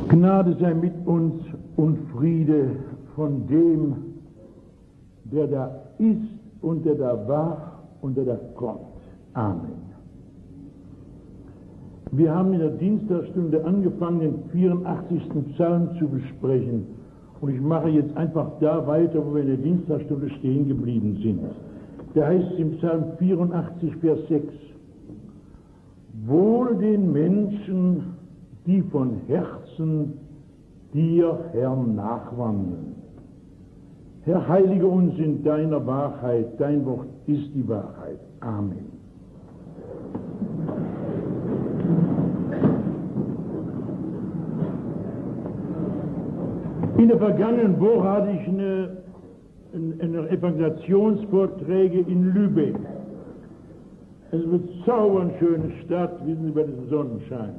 Gnade sei mit uns und Friede von dem, der da ist und der da war und der da kommt. Amen. Wir haben in der Dienstagsstunde angefangen, den 84. Psalm zu besprechen. Und ich mache jetzt einfach da weiter, wo wir in der Dienstagsstunde stehen geblieben sind. Da heißt es im Psalm 84, Vers 6: Wohl den Menschen, die von Herzen dir, Herr, nachwandeln. Herr, heilige uns in deiner Wahrheit, dein Wort ist die Wahrheit. Amen. In der vergangenen Woche hatte ich eine Evangelisationsvorträge in Lübeck. Es ist eine bezaubernd schöne Stadt, wissen Sie, bei diesem Sonnenschein.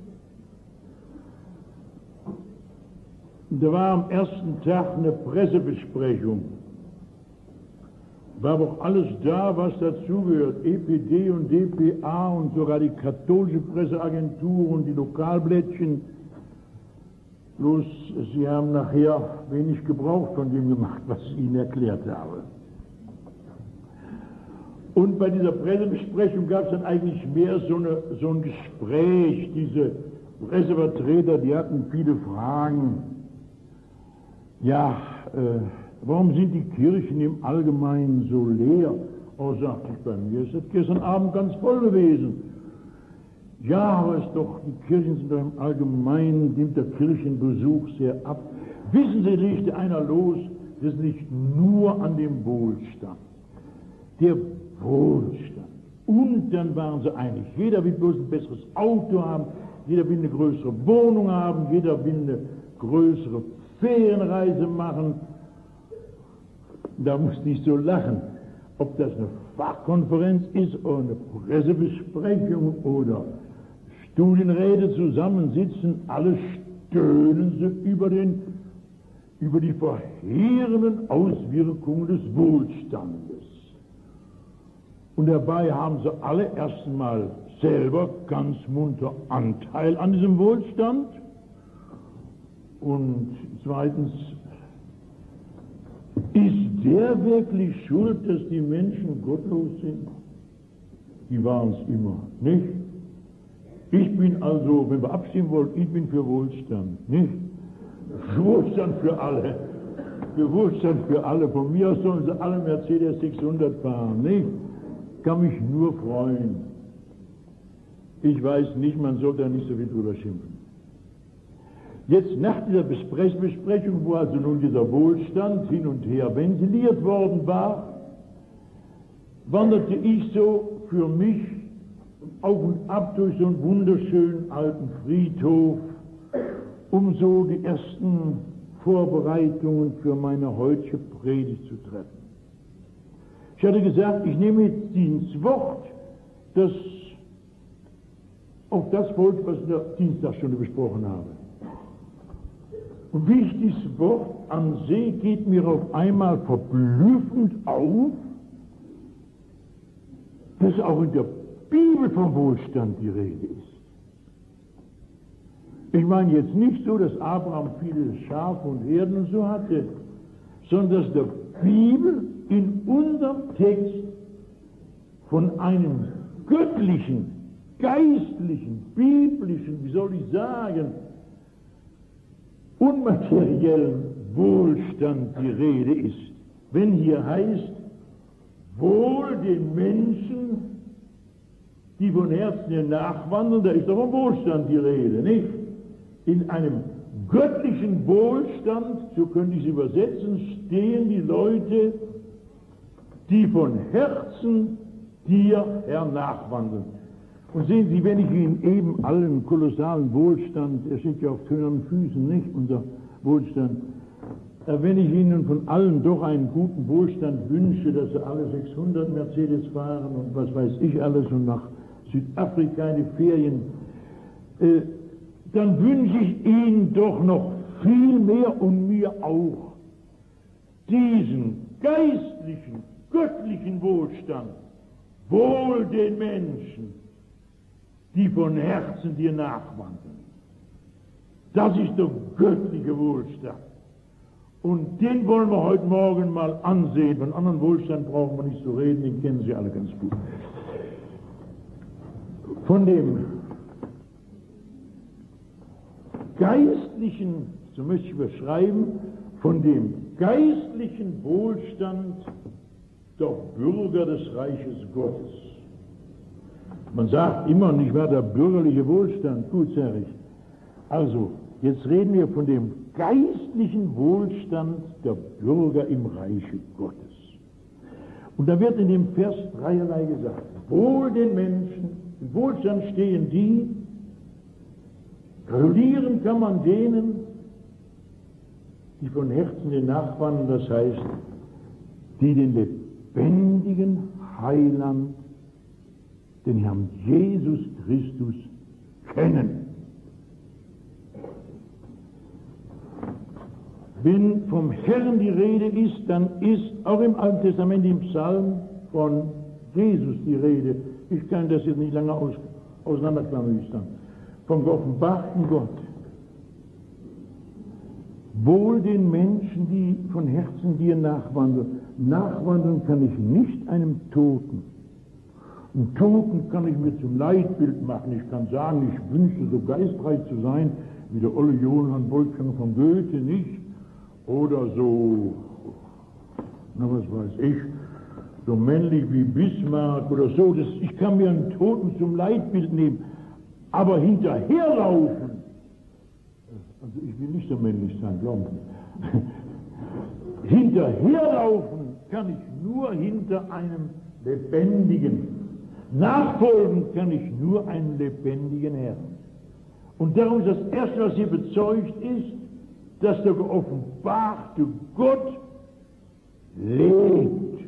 Da war am ersten Tag eine Pressebesprechung. War aber auch alles da, was dazugehört. EPD und DPA und sogar die katholische Presseagentur und die Lokalblättchen. Bloß, sie haben nachher wenig Gebrauch von dem gemacht, was ich Ihnen erklärt habe. Und bei dieser Pressebesprechung gab es dann eigentlich mehr so ein Gespräch. Diese Pressevertreter, die hatten viele Fragen. Ja, warum sind die Kirchen im Allgemeinen so leer? Oh, sagte ich, bei mir ist das gestern Abend ganz voll gewesen. Ja, aber die Kirchen sind doch im Allgemeinen, nimmt der Kirchenbesuch sehr ab. Wissen Sie, legte einer los, das liegt nur an dem Wohlstand. Der Wohlstand. Und dann waren sie einig, jeder will bloß ein besseres Auto haben, jeder will eine größere Wohnung haben, jeder will eine größere Ferienreise machen. Da musste ich so lachen, ob das eine Fachkonferenz ist oder eine Pressebesprechung oder Studienräte zusammensitzen, alle stöhnen sie über die verheerenden Auswirkungen des Wohlstandes. Und dabei haben sie alle erstmal selber ganz munter Anteil an diesem Wohlstand. Und zweitens, ist der wirklich schuld, dass die Menschen gottlos sind? Die waren es immer, nicht? Ich bin also, wenn wir abstimmen wollen, ich bin für Wohlstand, nicht? Wohlstand für alle. Für Wohlstand für alle. Von mir aus sollen sie alle Mercedes 600 fahren, nicht? Kann mich nur freuen. Ich weiß nicht, man sollte da nicht so viel drüber schimpfen. Jetzt nach dieser Besprechung, wo also nun dieser Wohlstand hin und her ventiliert worden war, wanderte ich so für mich auf und ab durch so einen wunderschönen alten Friedhof, um so die ersten Vorbereitungen für meine heutige Predigt zu treffen. Ich hatte gesagt, ich nehme jetzt ins Wort, das auf das folgt, was ich in der Dienstagsstunde besprochen habe. Und wie ich dieses Wort ansehe, geht mir auf einmal verblüffend auf, dass auch in der Bibel vom Wohlstand die Rede ist. Ich meine jetzt nicht so, dass Abraham viele Schafe und Herden und so hatte, sondern dass der Bibel in unserem Text von einem göttlichen, geistlichen, biblischen, wie soll ich sagen, unmateriellen Wohlstand die Rede ist. Wenn hier heißt, wohl den Menschen, die von Herzen ihr nachwandeln, da ist doch vom Wohlstand die Rede, nicht? In einem göttlichen Wohlstand, so könnte ich es übersetzen, stehen die Leute, die von Herzen dir, Herr, nachwandeln. Und sehen Sie, wenn ich Ihnen eben allen kolossalen Wohlstand, er steht ja auf tönernen Füßen, nicht, unser Wohlstand, wenn ich Ihnen von allen doch einen guten Wohlstand wünsche, dass Sie alle 600 Mercedes fahren und was weiß ich alles und nach Südafrika in die Ferien, dann wünsche ich Ihnen doch noch viel mehr und mir auch diesen geistlichen, göttlichen Wohlstand, wohl den Menschen, die von Herzen dir nachwandeln. Das ist der göttliche Wohlstand. Und den wollen wir heute Morgen mal ansehen. Von anderen Wohlstand brauchen wir nicht zu reden, den kennen Sie alle ganz gut. Von dem geistlichen, so möchte ich beschreiben, von dem geistlichen Wohlstand der Bürger des Reiches Gottes. Man sagt immer, nicht wahr, der bürgerliche Wohlstand, gut, sag ich. Also, jetzt reden wir von dem geistlichen Wohlstand der Bürger im Reiche Gottes. Und da wird in dem Vers dreierlei gesagt. Wohl den Menschen, im Wohlstand stehen die, gratulieren kann man denen, die von Herzen den Nachbarn, das heißt, die den lebendigen Heiland, den Herrn Jesus Christus, kennen. Wenn vom Herrn die Rede ist, dann ist auch im Alten Testament, im Psalm, von Jesus die Rede. Ich kann das jetzt nicht lange auseinanderklamüstern. Vom geoffenbarten Gott. Wohl den Menschen, die von Herzen dir nachwandeln. Nachwandeln kann ich nicht einem Toten. Einen Toten kann ich mir zum Leitbild machen. Ich kann sagen, ich wünsche so geistreich zu sein, wie der Olle Johann Wolfgang von Goethe, nicht? Oder so, na was weiß ich, so männlich wie Bismarck oder so. Ich kann mir einen Toten zum Leitbild nehmen, aber hinterherlaufen, also ich will nicht so männlich sein, glauben Sie. Hinterherlaufen kann ich nur hinter einem Lebendigen. Nachfolgen kann ich nur einem lebendigen Herrn. Und darum ist das Erste, was hier bezeugt ist, dass der geoffenbarte Gott lebt.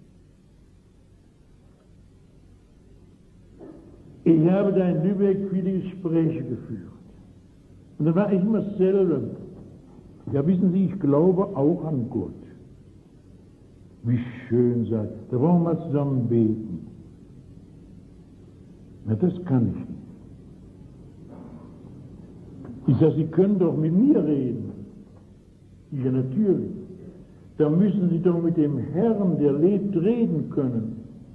Ich habe da in Lübeck viele Gespräche geführt. Und da war ich immer selber. Ja, wissen Sie, ich glaube auch an Gott. Wie schön sei. Da wollen wir mal zusammen beten. Na, das kann ich nicht. Ich sage, Sie können doch mit mir reden. Ja, natürlich. Da müssen Sie doch mit dem Herrn, der lebt, reden können.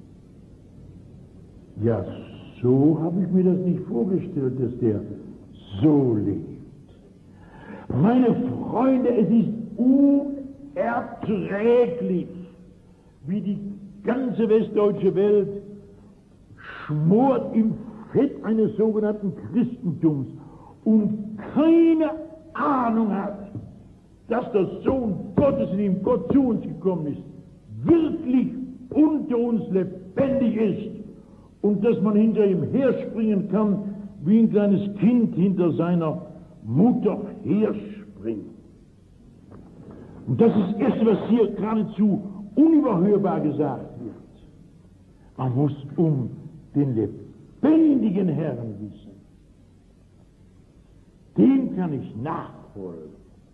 Ja, so habe ich mir das nicht vorgestellt, dass der so lebt. Meine Freunde, es ist unerträglich, wie die ganze westdeutsche Welt schmort im Fett eines sogenannten Christentums und keine Ahnung hat, dass der Sohn Gottes, in dem Gott zu uns gekommen ist, wirklich unter uns lebendig ist und dass man hinter ihm herspringen kann, wie ein kleines Kind hinter seiner Mutter herspringt. Und das ist das Erste, was hier geradezu unüberhörbar gesagt wird. Man muss um den lebendigen Herrn wissen. Dem kann ich nachfolgen.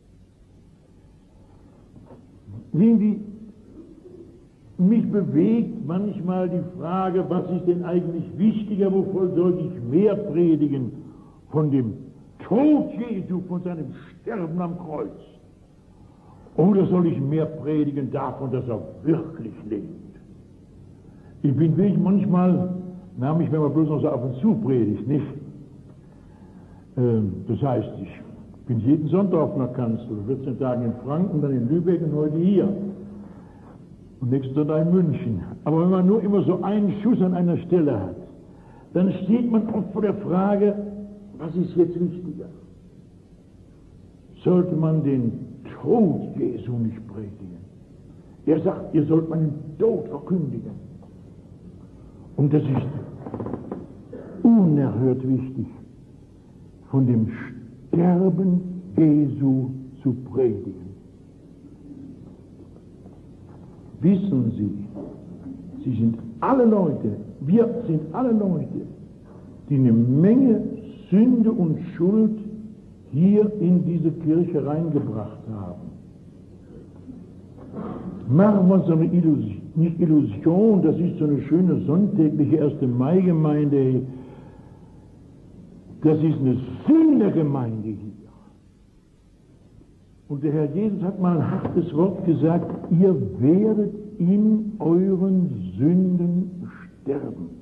Sehen Sie, mich bewegt manchmal die Frage, was ist denn eigentlich wichtiger, wovon sollte ich mehr predigen? Von dem Tod Jesu, von seinem Sterben am Kreuz. Oder soll ich mehr predigen davon, dass er wirklich lebt? Ich bin wirklich manchmal, nämlich wenn man bloß noch so ab und zu predigt, nicht? Das heißt, ich bin jeden Sonntag auf einer Kanzel, 14 Tage in Franken, dann in Lübeck und heute hier. Und nächsten Sonntag in München. Aber wenn man nur immer so einen Schuss an einer Stelle hat, dann steht man oft vor der Frage, was ist jetzt wichtiger? Sollte man den Tod Jesu nicht predigen? Er sagt, ihr sollt meinen Tod verkündigen. Und das ist unerhört wichtig, von dem Sterben Jesu zu predigen. Wissen Sie, Sie sind alle Leute, wir sind alle Leute, die eine Menge Sünde und Schuld hier in diese Kirche reingebracht haben. Machen wir uns so eine Illusion, nicht Illusion, das ist so eine schöne sonntägliche 1. Mai-Gemeinde. Das ist eine Sündergemeinde hier. Und der Herr Jesus hat mal ein hartes Wort gesagt, ihr werdet in euren Sünden sterben.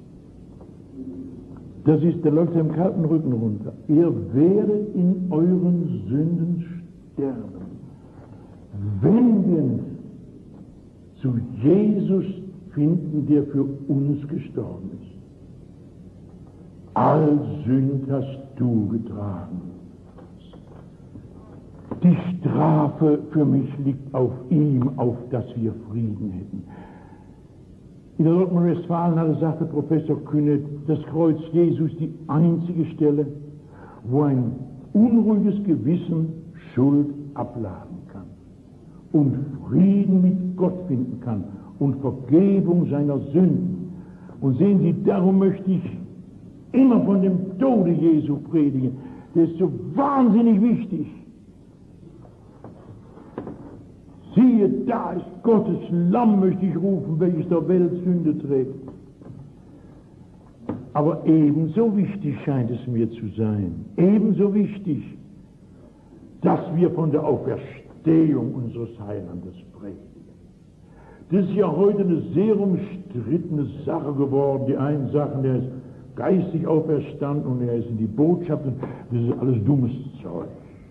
Das ist, der läuft im kalten Rücken runter. Ihr werdet in euren Sünden sterben. Wenn wir nicht zu Jesus finden, der für uns gestorben ist. All Sünd hast du getragen. Die Strafe für mich liegt auf ihm, auf dass wir Frieden hätten. In der Nordrhein-Westfalen sagte Professor Kühne, das Kreuz Jesu ist die einzige Stelle, wo ein unruhiges Gewissen Schuld abladen kann und Frieden mit Gott finden kann und Vergebung seiner Sünden. Und sehen Sie, darum möchte ich immer von dem Tode Jesu predigen. Der ist so wahnsinnig wichtig. Siehe, da ist Gottes Lamm, möchte ich rufen, welches der Welt Sünde trägt. Aber ebenso wichtig scheint es mir zu sein, ebenso wichtig, dass wir von der Auferstehung unseres Heilandes predigen. Das ist ja heute eine sehr umstrittene Sache geworden. Die einen sagen, er ist geistig auferstanden und er ist in die Botschaft, und das ist alles dummes Zeug.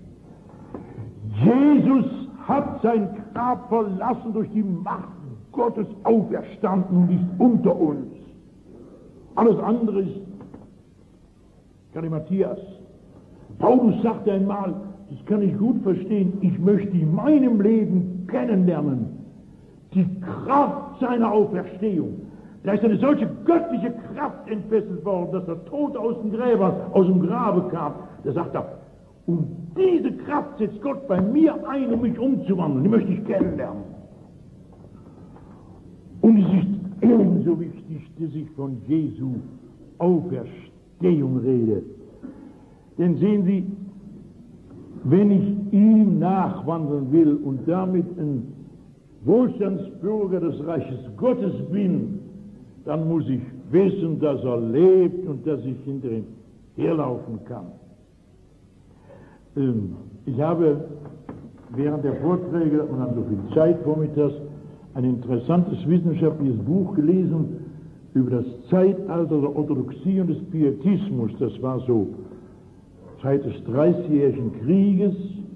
Jesus hat sein Grab verlassen, durch die Macht Gottes auferstanden und ist unter uns. Alles andere ist Matthias. Paulus sagte einmal, das kann ich gut verstehen, ich möchte in meinem Leben kennenlernen die Kraft seiner Auferstehung. Da ist eine solche göttliche Kraft entfesselt worden, dass der Tote aus dem Grabe kam. Da sagt er, und diese Kraft setzt Gott bei mir ein, um mich umzuwandeln. Die möchte ich kennenlernen. Und es ist ebenso wichtig, dass ich von Jesu Auferstehung rede. Denn sehen Sie, wenn ich ihm nachwandeln will und damit ein Wohlstandsbürger des Reiches Gottes bin, dann muss ich wissen, dass er lebt und dass ich hinter ihm herlaufen kann. Ich habe während der Vorträge, man hat so viel Zeit vormittags, ein interessantes wissenschaftliches Buch gelesen über das Zeitalter der Orthodoxie und des Pietismus. Das war so Zeit des Dreißigjährigen Krieges,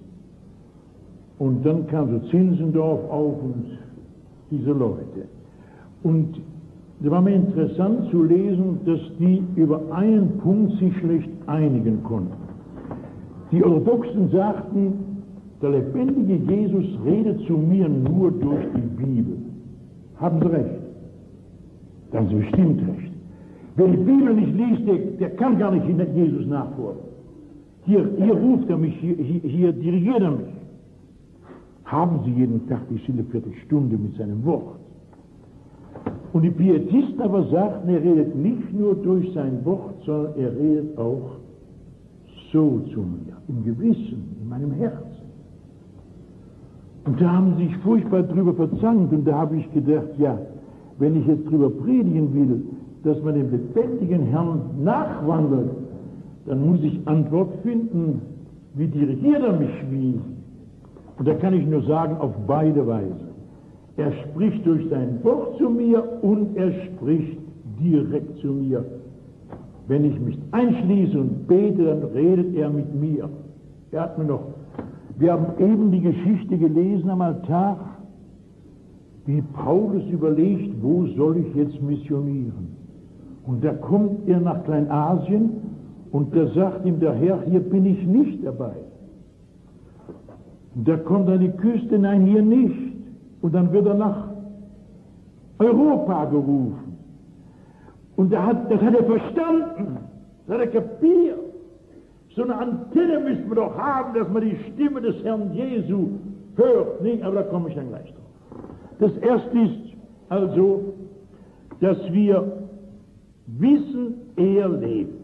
und dann kam so Zinzendorf auf und diese Leute. Und es war mir interessant zu lesen, dass die über einen Punkt sich schlecht einigen konnten. Die Orthodoxen sagten, der lebendige Jesus redet zu mir nur durch die Bibel. Haben Sie recht? Da haben Sie bestimmt recht. Wer die Bibel nicht liest, der kann gar nicht Jesus nachfolgen. Hier ruft er mich, hier dirigiert er mich. Haben Sie jeden Tag die stille Viertelstunde mit seinem Wort. Und die Pietisten aber sagten, er redet nicht nur durch sein Wort, sondern er redet auch so zu mir, im Gewissen, in meinem Herzen. Und da haben sie sich furchtbar drüber verzankt, und da habe ich gedacht, ja, wenn ich jetzt drüber predigen will, dass man dem lebendigen Herrn nachwandelt, dann muss ich Antwort finden, wie dirigiert er mich, wie. Und da kann ich nur sagen, auf beide Weise. Er spricht durch sein Wort zu mir und er spricht direkt zu mir. Wenn ich mich einschließe und bete, dann redet er mit mir. Er hat mir noch, wir haben eben die Geschichte gelesen am Altar, wie Paulus überlegt, wo soll ich jetzt missionieren? Und da kommt er nach Kleinasien und da sagt ihm der Herr, hier bin ich nicht dabei. Und da kommt an die Küste, nein, hier nicht. Und dann wird er nach Europa gerufen. Und das hat er verstanden, das hat er kapiert. So eine Antenne müssen wir doch haben, dass man die Stimme des Herrn Jesu hört. Nee, aber da komme ich dann gleich drauf. Das erste ist also, dass wir wissen, er lebt.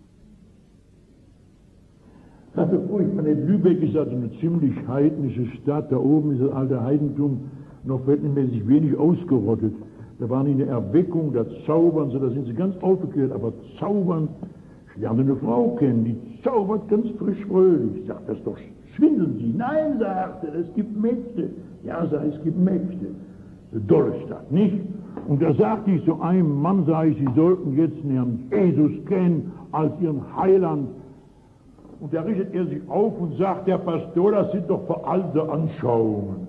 Dafür furchtbar nicht. Lübeck ist also eine ziemlich heidnische Stadt. Da oben ist das alte Heidentum noch verhältnismäßig wenig ausgerottet. Da waren in der Erweckung, da zaubern sie, da sind sie ganz aufgeklärt, aber zaubern, ich lerne eine Frau kennen, die zaubert ganz frisch fröhlich. Ich sage, das ist doch Schwindeln Sie? Nein, sagt er, es gibt Mächte. Ja, sagt er, es gibt Mächte. Eine dolle Stadt, nicht? Und da sagte ich zu einem Mann, sage ich, Sie sollten jetzt den Herrn Jesus kennen als Ihren Heiland. Und da richtet er sich auf und sagt, der Pastor, das sind doch veraltete Anschauungen.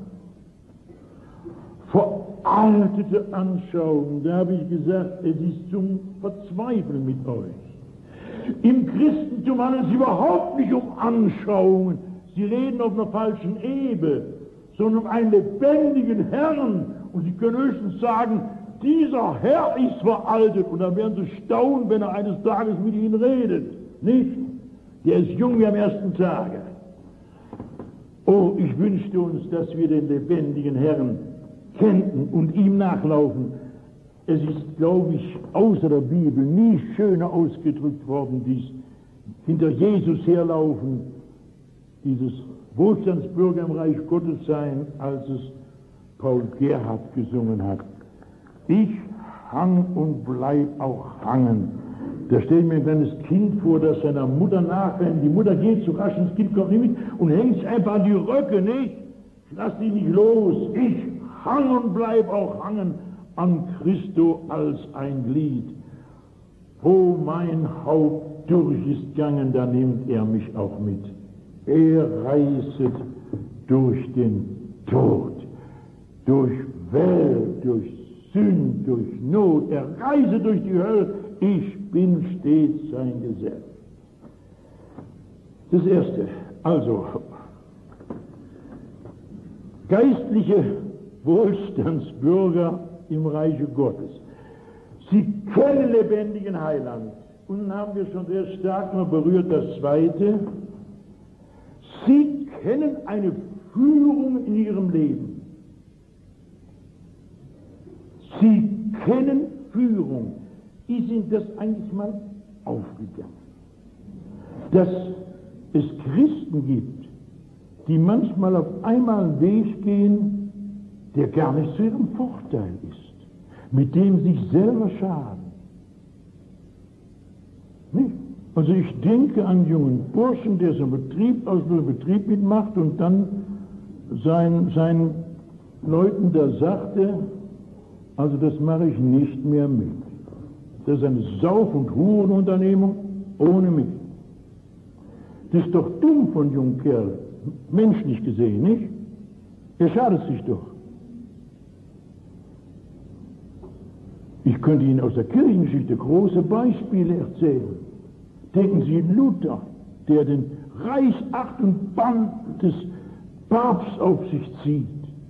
Veraltete Anschauungen, da habe ich gesagt, es ist zum Verzweifeln mit euch. Im Christentum handelt es überhaupt nicht um Anschauungen. Sie reden auf einer falschen Ebene, sondern um einen lebendigen Herrn. Und Sie können höchstens sagen, dieser Herr ist veraltet. Und dann werden Sie staunen, wenn er eines Tages mit Ihnen redet. Nicht? Der ist jung wie am ersten Tage. Oh, ich wünschte uns, dass wir den lebendigen Herrn kennen und ihm nachlaufen. Es ist, glaube ich, außer der Bibel nie schöner ausgedrückt worden, dies hinter Jesus herlaufen, dieses Wohlstandsbürger im Reich Gottes sein, als es Paul Gerhardt gesungen hat. Ich hang und bleib auch hangen. Da stelle ich mir ein kleines Kind vor, das seiner Mutter nachrennt. Die Mutter geht zu rasch, das Kind kommt nicht mit und hängt sich einfach an die Röcke, nicht? Ich lass die nicht los. Ich hang und bleib auch hangen an Christo als ein Glied. Wo mein Haupt durch ist gegangen, da nimmt er mich auch mit. Er reiset durch den Tod, durch Welt, durch Sünd, durch Not. Er reiset durch die Hölle. Ich bin stets sein Gesell. Das Erste, also geistliche Wohlstandsbürger im Reiche Gottes. Sie kennen lebendigen Heiland. Und dann haben wir schon sehr stark noch berührt das Zweite. Sie kennen eine Führung in ihrem Leben. Sie kennen Führung. Ist Ihnen das eigentlich mal aufgegangen? Dass es Christen gibt, die manchmal auf einmal einen Weg gehen, der gar nicht zu ihrem Vorteil ist, mit dem sie sich selber schaden. Nicht? Also ich denke an einen jungen Burschen, der so einen Betrieb mitmacht und dann seinen Leuten da sagte, also das mache ich nicht mehr mit. Das ist eine Sauf- und Hurenunternehmung ohne mich. Das ist doch dumm von jungen Kerl, menschlich gesehen, nicht? Er schadet sich doch. Ich könnte Ihnen aus der Kirchengeschichte große Beispiele erzählen. Denken Sie an Luther, der den Reichsacht und Bann des Papstes auf sich zieht,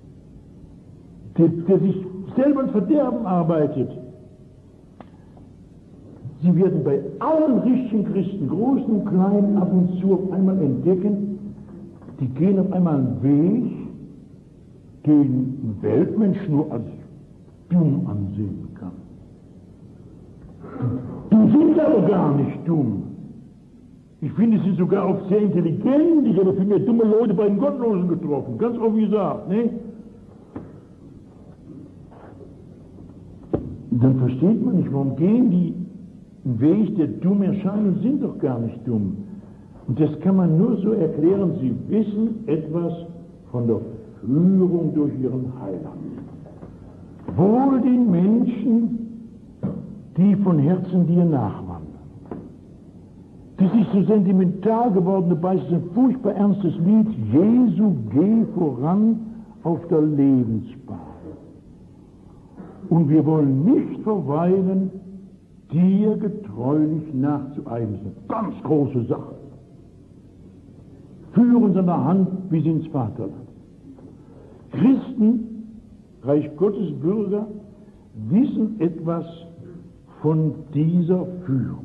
der sich selber ein Verderben arbeitet. Sie werden bei allen richtigen Christen, großen und kleinen, ab und zu auf einmal entdecken, die gehen auf einmal einen Weg, den ein Weltmensch nur als dumm ansehen kann. Die sind aber gar nicht dumm. Ich finde, sie sind sogar oft sehr intelligent. Ich habe viel mehr dumme Leute bei den Gottlosen getroffen, ganz offen gesagt, ne? Dann versteht man nicht, warum gehen die einen Weg, der dumm erscheint und sind doch gar nicht dumm. Und das kann man nur so erklären, sie wissen etwas von der Führung durch ihren Heiland. Wohl den Menschen, die von Herzen dir nachwandern. Das ist so sentimental geworden, dabei ist es ein furchtbar ernstes Lied. Jesu, geh voran auf der Lebensbahn. Und wir wollen nicht verweilen, dir getreulich nachzueifern. Ganz große Sache. Führ uns an der Hand bis ins Vaterland. Christen, Reich Gottes Bürger, wissen etwas von dieser Führung.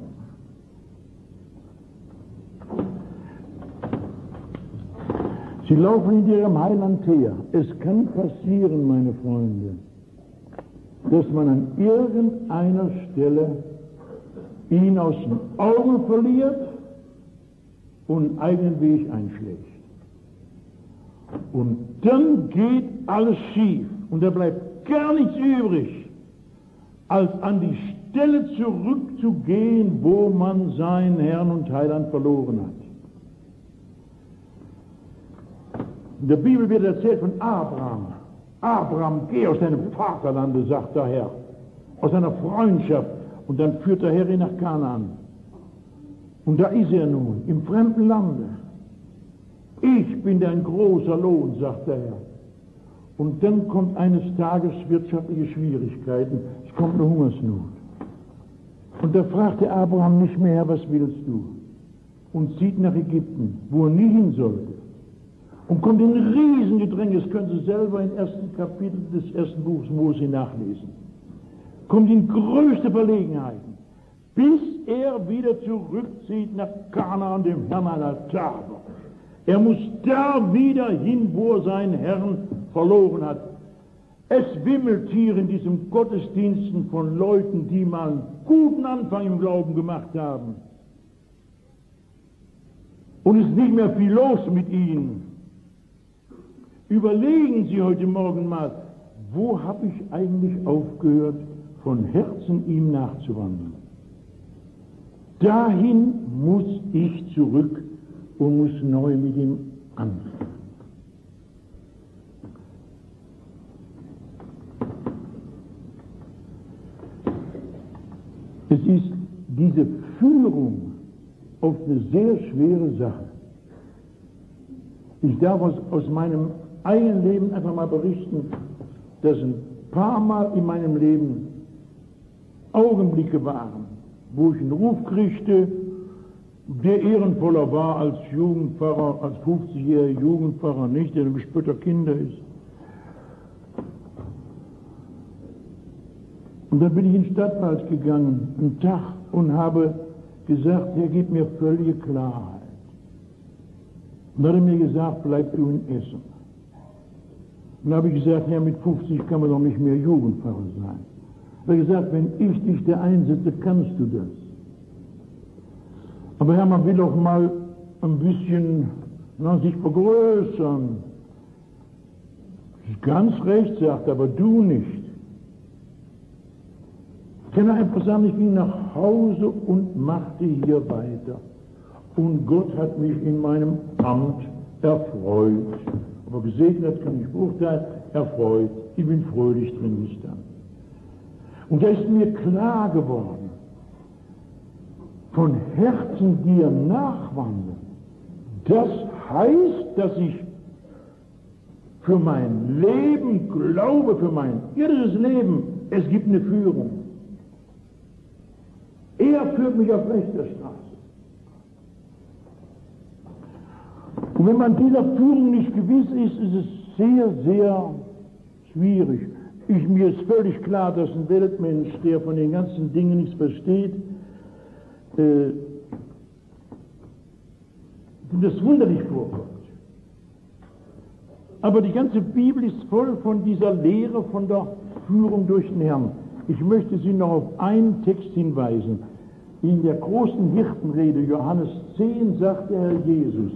Sie laufen in ihrem Heiland her. Es kann passieren, meine Freunde, dass man an irgendeiner Stelle ihn aus den Augen verliert und einen eigenen Weg einschlägt. Und dann geht alles schief und da bleibt gar nichts übrig, als an die Stelle zurückzugehen, wo man seinen Herrn und Heiland verloren hat. In der Bibel wird erzählt von Abraham. Abraham, geh aus deinem Vaterlande, sagt der Herr, aus seiner Freundschaft. Und dann führt der Herr ihn nach Kanaan. Und da ist er nun, im fremden Lande. Ich bin dein großer Lohn, sagt der Herr. Und dann kommt eines Tages wirtschaftliche Schwierigkeiten, es kommt eine Hungersnot. Und da fragt der Abraham nicht mehr, was willst du? Und zieht nach Ägypten, wo er nie hin sollte. Und kommt in Riesengedränge, das können Sie selber im ersten Kapitel des ersten Buchs Mose nachlesen. Kommt in größte Verlegenheiten, bis er wieder zurückzieht nach Kanaan, dem Herrn aller Tage. Er muss da wieder hin, wo er seinen Herrn verloren hat. Es wimmelt hier in diesem Gottesdiensten von Leuten, die mal einen guten Anfang im Glauben gemacht haben. Und es ist nicht mehr viel los mit ihnen. Überlegen Sie heute Morgen mal, wo habe ich eigentlich aufgehört, von Herzen ihm nachzuwandern? Dahin muss ich zurück und muss neu mit ihm anfangen. Es ist diese Führung oft eine sehr schwere Sache. Ich darf aus meinem eigenen Leben einfach mal berichten, dass ein paar Mal in meinem Leben Augenblicke waren, wo ich einen Ruf kriegte, der ehrenvoller war als Jugendpfarrer, als 50-jähriger Jugendpfarrer, nicht, der ein Gespötter Kinder ist. Und dann bin ich in den Stadtwald gegangen, einen Tag, und habe gesagt, Herr, gib mir völlige Klarheit. Und dann hat er mir gesagt, bleib du in Essen. Und dann habe ich gesagt, Herr, mit 50 kann man doch nicht mehr Jugendpfarrer sein. Er hat gesagt, wenn ich dich da einsetze, kannst du das. Aber Herr, man will doch mal ein bisschen sich vergrößern. Das ist ganz recht, sagt er, aber du nicht. Ich kann einfach sagen, ich ging nach Hause und machte hier weiter. Und Gott hat mich in meinem Amt erfreut. Aber gesegnet kann ich beurteilen, erfreut. Ich bin fröhlich drin gestanden. Und da ist mir klar geworden, von Herzen dir nachwandern, das heißt, dass ich für mein Leben glaube, für mein irdisches Leben, es gibt eine Führung. Er führt mich auf rechter Straße. Und wenn man dieser Führung nicht gewiss ist, ist es sehr, sehr schwierig. Mir ist völlig klar, dass ein Weltmensch, der von den ganzen Dingen nichts versteht, das wunderlich vorkommt. Aber die ganze Bibel ist voll von dieser Lehre von der Führung durch den Herrn. Ich möchte Sie noch auf einen Text hinweisen. In der großen Hirtenrede, Johannes 10, sagt der Herr Jesus,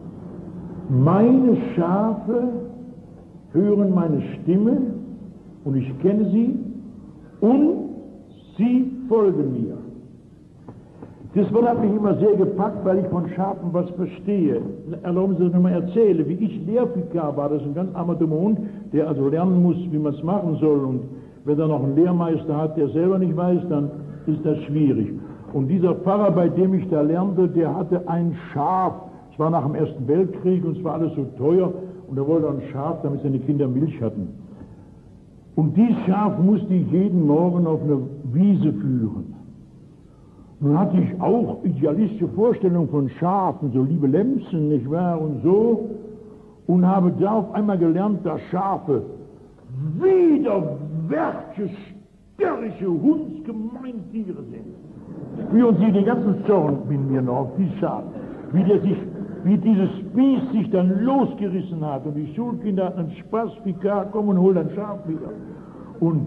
meine Schafe hören meine Stimme und ich kenne sie und sie folgen mir. Das Wort hat mich immer sehr gepackt, weil ich von Schafen was verstehe. Erlauben Sie, dass ich nochmal erzähle, wie ich Lehrvikar war. Das ist ein ganz armer dummer Hund, der also lernen muss, wie man es machen soll. Und wenn er noch einen Lehrmeister hat, der selber nicht weiß, dann ist das schwierig. Und dieser Pfarrer, bei dem ich da lernte, der hatte ein Schaf. Es war nach dem Ersten Weltkrieg und es war alles so teuer. Und er wollte ein Schaf, damit seine Kinder Milch hatten. Und dieses Schaf musste ich jeden Morgen auf eine Wiese führen. Nun hatte ich auch idealistische Vorstellungen von Schafen, so liebe Lämpchen, nicht wahr, und so. Und habe da auf einmal gelernt, dass Schafe widerwärtige, störrische, Hundsgemeintiere sind. Spüren Sie den ganzen Zorn in mir noch auf die Schafe. Wie dieses Biest sich dann losgerissen hat. Und die Schulkinder hatten einen Spaß, Vikar, komm und hol dein Schaf wieder. Und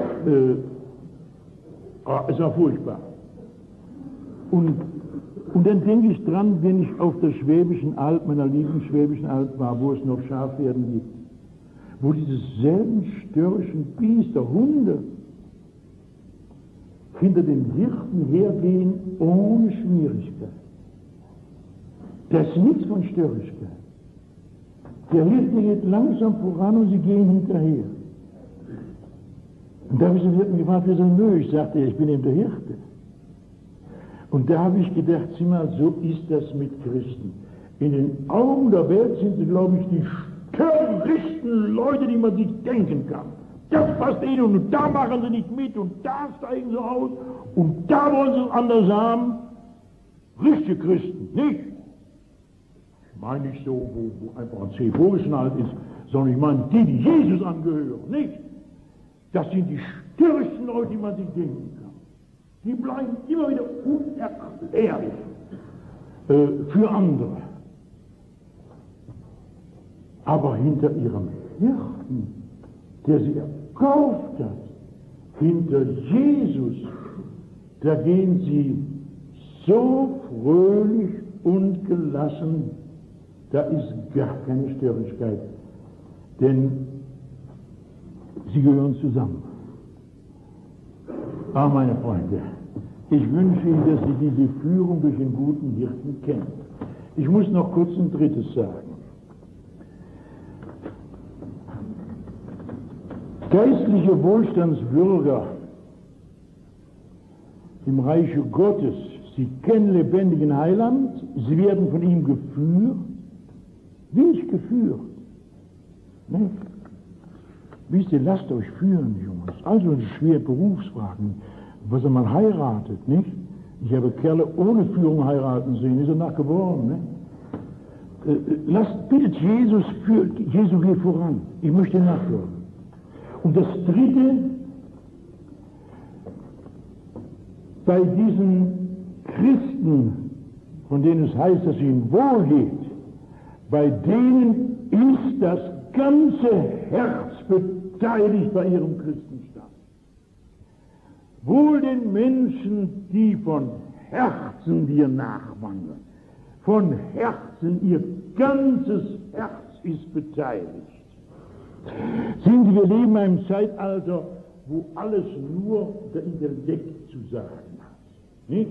es war furchtbar. Und dann denke ich dran, wenn ich auf der Schwäbischen Alb, meiner lieben Schwäbischen Alb war, wo es noch Schafherden gibt, wo diese selben störrischen Biester, Hunde, hinter den Hirten hergehen ohne Schwierigkeit. Das ist nichts von Störrigkeit. Der Hirte geht langsam voran und sie gehen hinterher. Und da habe ich den Hirten gefragt, wer soll möglich? Sagte er, ich bin eben der Hirte. Und da habe ich gedacht, sieh mal, so ist das mit Christen. In den Augen der Welt sind sie, glaube ich, die störrischsten Leute, die man sich denken kann. Das passt ihnen und da machen sie nicht mit und da steigen sie aus und da wollen sie es anders haben. Richtige Christen, nicht? Ich meine nicht so, wo einfach ein Zeh vorgeschnallt ist, sondern ich meine die Jesus angehören, nicht? Das sind die störrischsten Leute, die man sich denken kann. Die bleiben immer wieder unerklärlich für andere. Aber hinter ihrem Hirten, der sie erkauft hat, hinter Jesus, da gehen sie so fröhlich und gelassen, da ist gar keine Störrigkeit, denn sie gehören zusammen. Ah, meine Freunde, ich wünsche Ihnen, dass Sie diese Führung durch den guten Hirten kennen. Ich muss noch kurz ein drittes sagen. Geistliche Wohlstandsbürger im Reiche Gottes, sie kennen lebendigen Heiland, sie werden von ihm geführt. Wie ich geführt? Ne? Wisst ihr, lasst euch führen, Jungs. Also eine schwere Berufsfragen, was er mal heiratet, nicht? Ich habe Kerle ohne Führung heiraten sehen, ist er nachgeboren, ne? Bittet Jesus, Jesu geht voran. Ich möchte nachfolgen. Und das dritte, bei diesen Christen, von denen es heißt, dass es ihnen wohl geht, bei denen ist das ganze Herz beteiligt bei ihrem Christenstand. Wohl den Menschen, die von Herzen dir nachwandern, von Herzen, ihr ganzes Herz ist beteiligt. Sehen Sie, wir leben in einem Zeitalter, wo alles nur der Intellekt zu sagen hat. Nicht?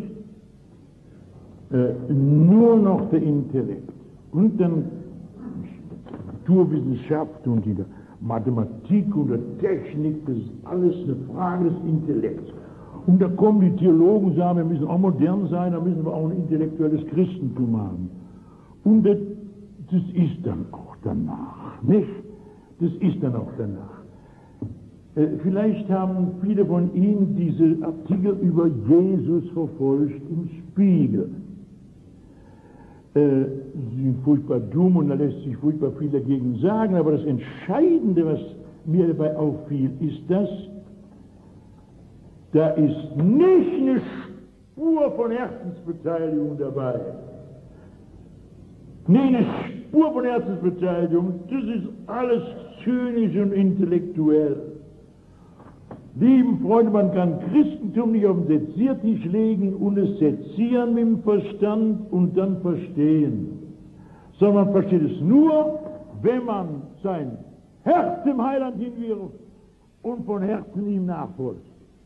Nur noch der Intellekt. Und dann Naturwissenschaft und die Mathematik und der Technik, das ist alles eine Frage des Intellekts. Und da kommen die Theologen und sagen, wir müssen auch modern sein, da müssen wir auch ein intellektuelles Christentum haben. Und das ist dann auch danach, nicht? Das ist dann auch danach. Vielleicht haben viele von Ihnen diese Artikel über Jesus verfolgt im Spiegel. Sie sind furchtbar dumm und da lässt sich furchtbar viel dagegen sagen, aber das Entscheidende, was mir dabei auffiel, ist das, da ist nicht eine Spur von Herzensbeteiligung dabei. Nee, eine Spur von Herzensbeteiligung, das ist alles zynisch und intellektuell. Lieben Freunde, man kann Christentum nicht auf den Seziertisch legen und es sezieren mit dem Verstand und dann verstehen. Sondern man versteht es nur, wenn man sein Herz dem Heiland hinwirft und von Herzen ihm nachfolgt.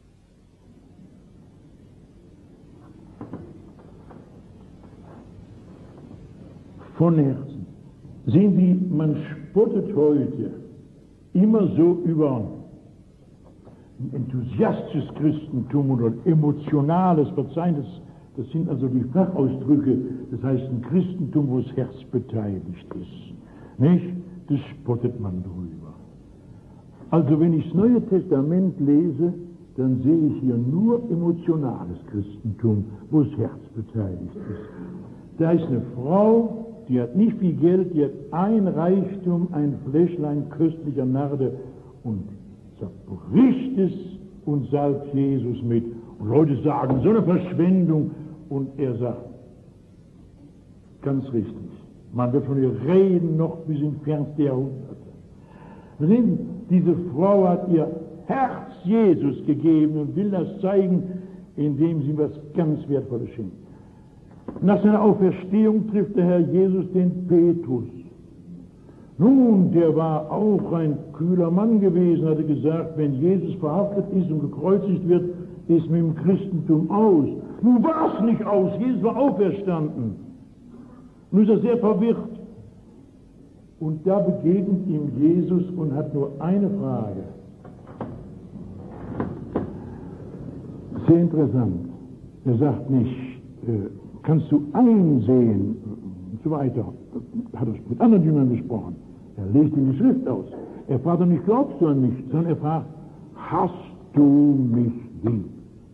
Von Herzen. Sehen Sie, man spottet heute immer so über enthusiastisches Christentum oder emotionales, verzeihen, das sind also die Fachausdrücke, das heißt ein Christentum, wo das Herz beteiligt ist. Nicht? Das spottet man drüber. Also wenn ich das Neue Testament lese, dann sehe ich hier nur emotionales Christentum, wo das Herz beteiligt ist. Da ist eine Frau, die hat nicht viel Geld, die hat ein Reichtum, ein Fläschlein köstlicher Narde und zerbricht es und salbt Jesus mit. Und Leute sagen, so eine Verschwendung. Und er sagt, ganz richtig, man wird von ihr reden noch bis in fernste Jahrhunderte. Diese Frau hat ihr Herz Jesus gegeben und will das zeigen, indem sie was ganz Wertvolles schenkt. Nach seiner Auferstehung trifft der Herr Jesus den Petrus. Nun, der war auch ein kühler Mann gewesen, hatte gesagt, wenn Jesus verhaftet ist und gekreuzigt wird, ist mit dem Christentum aus. Nun war es nicht aus, Jesus war auferstanden. Nun ist er sehr verwirrt. Und da begegnet ihm Jesus und hat nur eine Frage. Sehr interessant. Er sagt nicht, kannst du einsehen, und so weiter. Hat er mit anderen Jüngern gesprochen. Er legt ihm die Schrift aus. Er fragt nicht, glaubst du an mich, sondern er fragt, hast du mich lieb?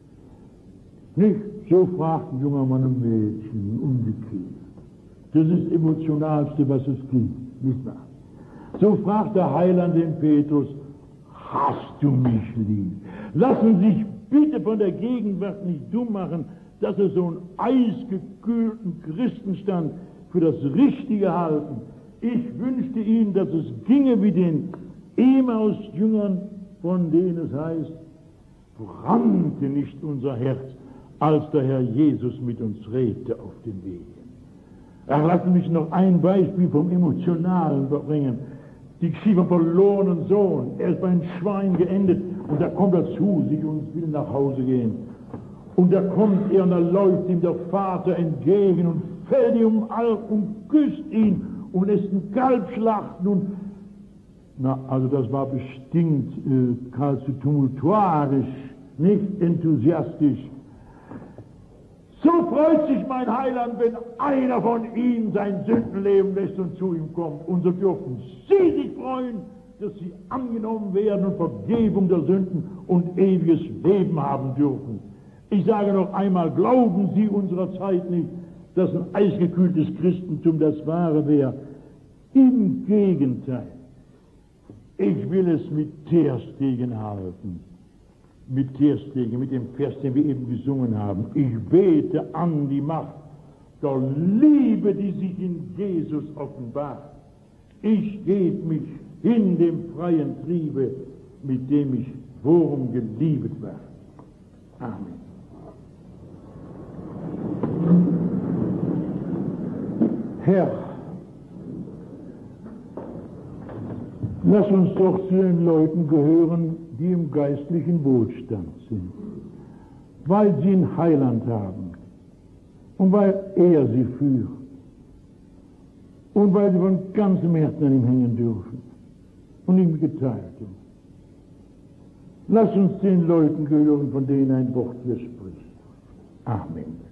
Nicht, so fragt ein junger Mann und Mädchen, umgekehrt. Das ist das Emotionalste, was es gibt, nicht wahr? So fragt der Heiland den Petrus, hast du mich lieb? Lassen Sie sich bitte von der Gegenwart nicht dumm machen, dass er so einen eisgekühlten Christenstand für das Richtige halten. Ich wünschte Ihnen, dass es ginge wie den Emmaus-Jüngern, von denen es heißt, brannte nicht unser Herz, als der Herr Jesus mit uns redete auf dem Weg. Ach, lassen mich noch ein Beispiel vom Emotionalen bringen. Die Geschichte vom verlorenen Sohn. Er ist beim Schwein geendet und da kommt er zu sich und will nach Hause gehen. Und da kommt er und da läuft ihm der Vater entgegen und fällt ihm um Arm und küsst ihn und lässt ihn Kalb schlachten und also das war bestimmt geradezu tumultuarisch, nicht enthusiastisch. So freut sich mein Heiland, wenn einer von ihnen sein Sündenleben lässt und zu ihm kommt. Und so dürfen Sie sich freuen, dass Sie angenommen werden und Vergebung der Sünden und ewiges Leben haben dürfen. Ich sage noch einmal, glauben Sie unserer Zeit nicht, dass ein eisgekühltes Christentum das Wahre wäre. Im Gegenteil. Ich will es mit Terstegen halten. Mit Terstegen, mit dem Vers, den wir eben gesungen haben. Ich bete an die Macht der Liebe, die sich in Jesus offenbart. Ich gebe mich in dem freien Triebe, mit dem ich worum geliebet war. Amen. Herr, lass uns doch zu den Leuten gehören, die im geistlichen Wohlstand sind, weil sie ein Heiland haben und weil er sie führt und weil sie von ganzem Herzen an ihm hängen dürfen und ihm geteilt sind. Lass uns den Leuten gehören, von denen ein Wort hier spricht. Amen.